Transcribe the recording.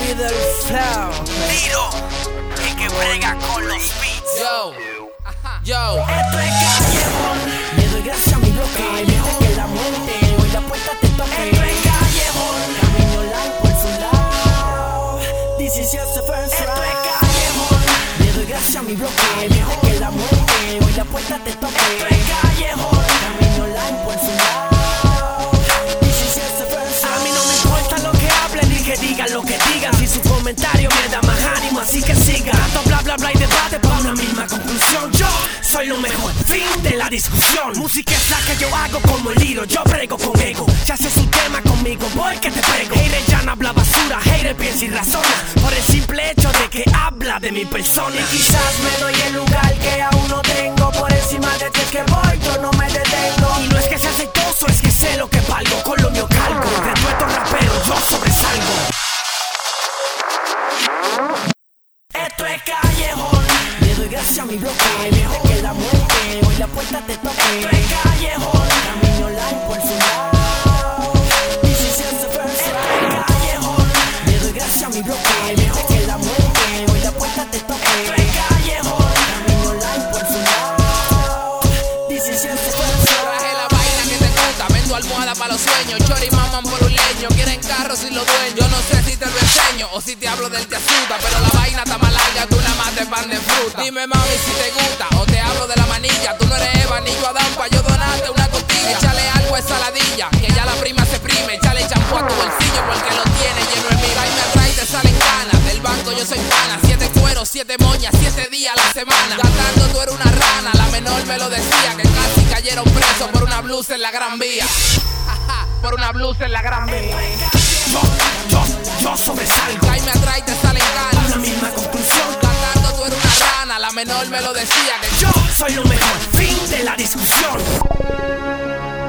Middle Flow. Tiro, el que brega con los beats. Yo, yo. Esto es callejón. Le doy gracias a mi bloque, mejor que la muerte. Hoy la puerta te toque. Esto es callejón. Camino largo por su lado. This is just the first round. Esto es callejón. Le doy gracias a mi bloque, mejor que la muerte. Hoy la puerta te toque. Esto es callejón. Camino largo por su lado. This is just the first round. A mí no me importa lo que hablen ni que digan lo que digan. Si su comentario me da más ánimo, así que siga. Tanto bla bla bla y debate para una misma conclusión. Yo soy lo mejor, fin de la discusión. Música es la que yo hago como el libro, yo brego con ego. Si haces un tema conmigo, voy que te pego. Hater ya no habla basura, hater piensa y razona, por el simple hecho de que habla de mi persona. Y quizás me doy el lugar que aún no tengo. Por encima de ti es que voy, yo no me detengo. Y no es que sea aceitoso, es que sé lo que valgo. Con lo mío calco, de todos estos raperos yo sobresalgo. Esto es callejón. Le doy gracias a mi bloque, mejor que la muerte. Hoy la puerta te toque. Esto es callejón. Camino largo por su lado. This is just the first round. Esto es callejón. Le doy gracias a mi bloque, mejor que la muerte. Hoy la puerta te toque. Esto es callejón. Camino largo por su lado. This is just the first round. Traje la vaina que te gusta, vendo almohada para los sueños. Chori maman por un leño, quieren carros y los dueños. Yo no sé si te lo enseño o si te hablo del te asusta, pero la vaina está más larga que una mate pan de fruta. Dime mami si te gusta o te hablo de la manilla. Tú no eres Eva ni yo Adán pa' yo donarte una costilla. Échale algo a esa ladilla, que ya la prima se prime. Échale champú a tu bolsillo porque lo tiene lleno el mío. Ahí me atrae y te salen ganas, del banco yo soy pana. 7 cueros, 7 moñas, 7 días a la semana. Cantando tú eres una rana, la menor me lo decía. Que casi cayeron presos por una blusa en la Gran Vía. Por una blusa en la Gran Vía. Yo sobresalgo. Ahí me atrae y te salen ganas. Una misma conclusión. Cantando tú eres una rana, la menor me lo decía. Que Yo soy lo mejor, fin de la discusión.